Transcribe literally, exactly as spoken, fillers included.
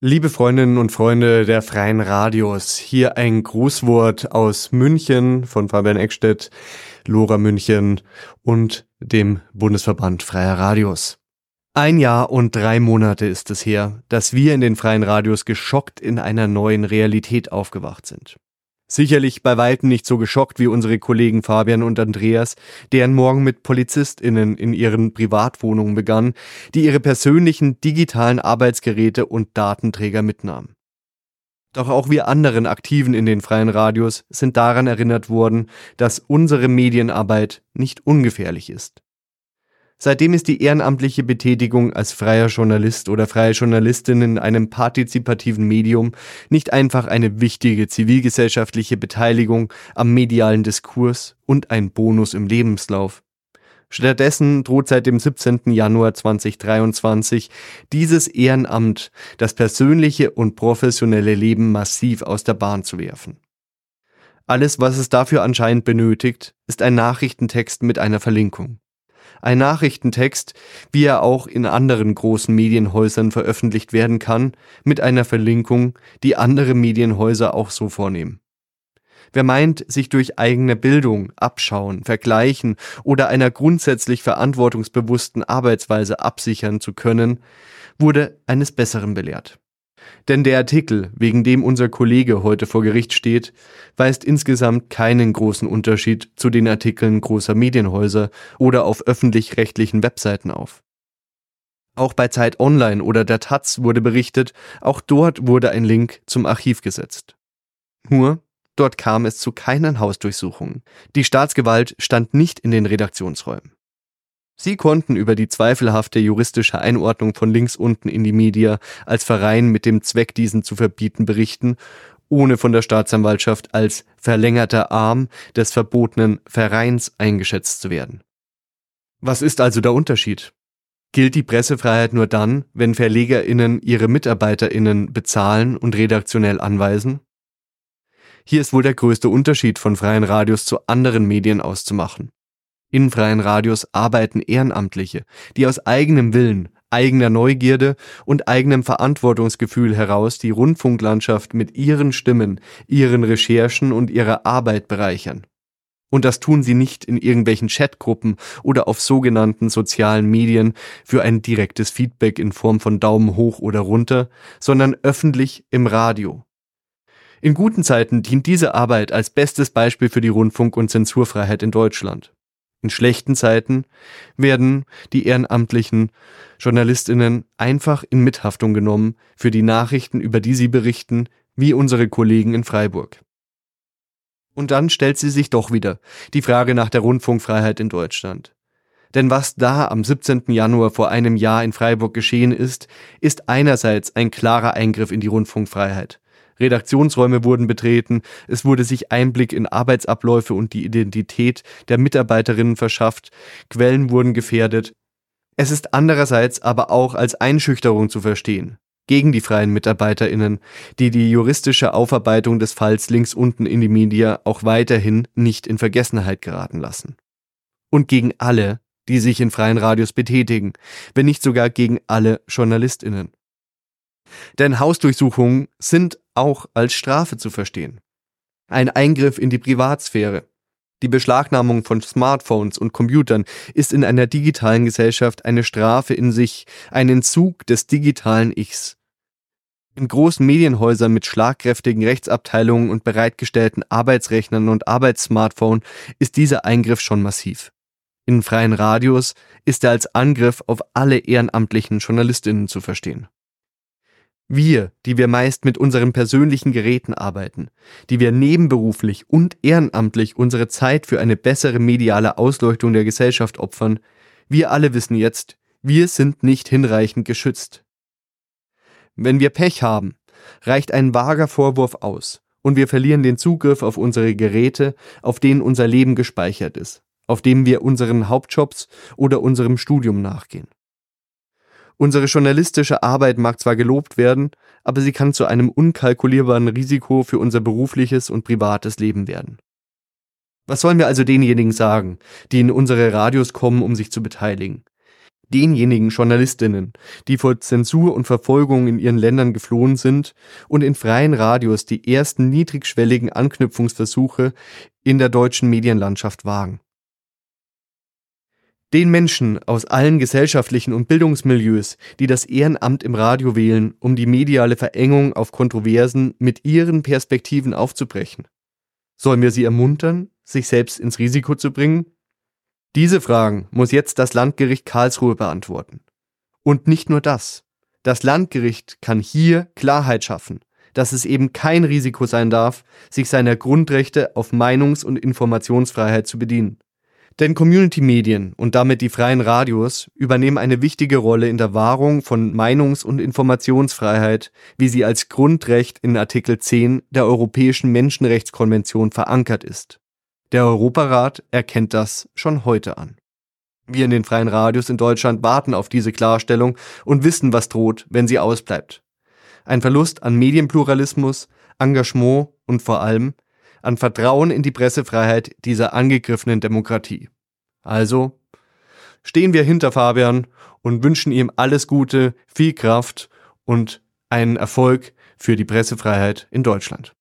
Liebe Freundinnen und Freunde der Freien Radios, hier ein Grußwort aus München von Fabian Eckstedt, Lora München und dem Bundesverband Freier Radios. Ein Jahr und drei Monate ist es her, dass wir in den Freien Radios geschockt in einer neuen Realität aufgewacht sind. Sicherlich bei weitem nicht so geschockt wie unsere Kollegen Fabian und Andreas, deren Morgen mit PolizistInnen in ihren Privatwohnungen begann, die ihre persönlichen digitalen Arbeitsgeräte und Datenträger mitnahmen. Doch auch wir anderen Aktiven in den Freien Radios sind daran erinnert worden, dass unsere Medienarbeit nicht ungefährlich ist. Seitdem ist die ehrenamtliche Betätigung als freier Journalist oder freie Journalistin in einem partizipativen Medium nicht einfach eine wichtige zivilgesellschaftliche Beteiligung am medialen Diskurs und ein Bonus im Lebenslauf. Stattdessen droht seit dem siebzehnten Januar zweitausenddreiundzwanzig dieses Ehrenamt, das persönliche und professionelle Leben massiv aus der Bahn zu werfen. Alles, was es dafür anscheinend benötigt, ist ein Nachrichtentext mit einer Verlinkung. Ein Nachrichtentext, wie er auch in anderen großen Medienhäusern veröffentlicht werden kann, mit einer Verlinkung, die andere Medienhäuser auch so vornehmen. Wer meint, sich durch eigene Bildung, Abschauen, Vergleichen oder einer grundsätzlich verantwortungsbewussten Arbeitsweise absichern zu können, wurde eines Besseren belehrt. Denn der Artikel, wegen dem unser Kollege heute vor Gericht steht, weist insgesamt keinen großen Unterschied zu den Artikeln großer Medienhäuser oder auf öffentlich-rechtlichen Webseiten auf. Auch bei Zeit Online oder der Taz wurde berichtet, auch dort wurde ein Link zum Archiv gesetzt. Nur, dort kam es zu keinen Hausdurchsuchungen. Die Staatsgewalt stand nicht in den Redaktionsräumen. Sie konnten über die zweifelhafte juristische Einordnung von Links unten in die Media als Verein mit dem Zweck, diesen zu verbieten, berichten, ohne von der Staatsanwaltschaft als verlängerter Arm des verbotenen Vereins eingeschätzt zu werden. Was ist also der Unterschied? Gilt die Pressefreiheit nur dann, wenn VerlegerInnen ihre MitarbeiterInnen bezahlen und redaktionell anweisen? Hier ist wohl der größte Unterschied von freien Radios zu anderen Medien auszumachen. In freien Radios arbeiten Ehrenamtliche, die aus eigenem Willen, eigener Neugierde und eigenem Verantwortungsgefühl heraus die Rundfunklandschaft mit ihren Stimmen, ihren Recherchen und ihrer Arbeit bereichern. Und das tun sie nicht in irgendwelchen Chatgruppen oder auf sogenannten sozialen Medien für ein direktes Feedback in Form von Daumen hoch oder runter, sondern öffentlich im Radio. In guten Zeiten dient diese Arbeit als bestes Beispiel für die Rundfunk- und Zensurfreiheit in Deutschland. In schlechten Zeiten werden die ehrenamtlichen JournalistInnen einfach in Mithaftung genommen für die Nachrichten, über die sie berichten, wie unsere Kollegen in Freiburg. Und dann stellt sie sich doch wieder die Frage nach der Rundfunkfreiheit in Deutschland. Denn was da am siebzehnten Januar vor einem Jahr in Freiburg geschehen ist, ist einerseits ein klarer Eingriff in die Rundfunkfreiheit. Redaktionsräume wurden betreten, es wurde sich Einblick in Arbeitsabläufe und die Identität der Mitarbeiterinnen verschafft, Quellen wurden gefährdet. Es ist andererseits aber auch als Einschüchterung zu verstehen, gegen die freien MitarbeiterInnen, die die juristische Aufarbeitung des Falls links unten in die Media auch weiterhin nicht in Vergessenheit geraten lassen. Und gegen alle, die sich in freien Radios betätigen, wenn nicht sogar gegen alle JournalistInnen. Denn Hausdurchsuchungen sind auch als Strafe zu verstehen. Ein Eingriff in die Privatsphäre. Die Beschlagnahmung von Smartphones und Computern ist in einer digitalen Gesellschaft eine Strafe in sich, ein Entzug des digitalen Ichs. In großen Medienhäusern mit schlagkräftigen Rechtsabteilungen und bereitgestellten Arbeitsrechnern und Arbeitssmartphone ist dieser Eingriff schon massiv. In freien Radios ist er als Angriff auf alle ehrenamtlichen JournalistInnen zu verstehen. Wir, die wir meist mit unseren persönlichen Geräten arbeiten, die wir nebenberuflich und ehrenamtlich unsere Zeit für eine bessere mediale Ausleuchtung der Gesellschaft opfern, wir alle wissen jetzt, wir sind nicht hinreichend geschützt. Wenn wir Pech haben, reicht ein vager Vorwurf aus und wir verlieren den Zugriff auf unsere Geräte, auf denen unser Leben gespeichert ist, auf dem wir unseren Hauptjobs oder unserem Studium nachgehen. Unsere journalistische Arbeit mag zwar gelobt werden, aber sie kann zu einem unkalkulierbaren Risiko für unser berufliches und privates Leben werden. Was sollen wir also denjenigen sagen, die in unsere Radios kommen, um sich zu beteiligen? denjenigen Journalistinnen, die vor Zensur und Verfolgung in ihren Ländern geflohen sind und in freien Radios die ersten niedrigschwelligen Anknüpfungsversuche in der deutschen Medienlandschaft wagen. Den Menschen aus allen gesellschaftlichen und Bildungsmilieus, die das Ehrenamt im Radio wählen, um die mediale Verengung auf Kontroversen mit ihren Perspektiven aufzubrechen. Sollen wir sie ermuntern, sich selbst ins Risiko zu bringen? Diese Fragen muss jetzt das Landgericht Karlsruhe beantworten. Und nicht nur das. Das Landgericht kann hier Klarheit schaffen, dass es eben kein Risiko sein darf, sich seiner Grundrechte auf Meinungs- und Informationsfreiheit zu bedienen. Denn Community-Medien und damit die freien Radios übernehmen eine wichtige Rolle in der Wahrung von Meinungs- und Informationsfreiheit, wie sie als Grundrecht in Artikel zehn der Europäischen Menschenrechtskonvention verankert ist. Der Europarat erkennt das schon heute an. Wir in den freien Radios in Deutschland warten auf diese Klarstellung und wissen, was droht, wenn sie ausbleibt. Ein Verlust an Medienpluralismus, Engagement und vor allem an Vertrauen in die Pressefreiheit dieser angegriffenen Demokratie. Also stehen wir hinter Fabian und wünschen ihm alles Gute, viel Kraft und einen Erfolg für die Pressefreiheit in Deutschland.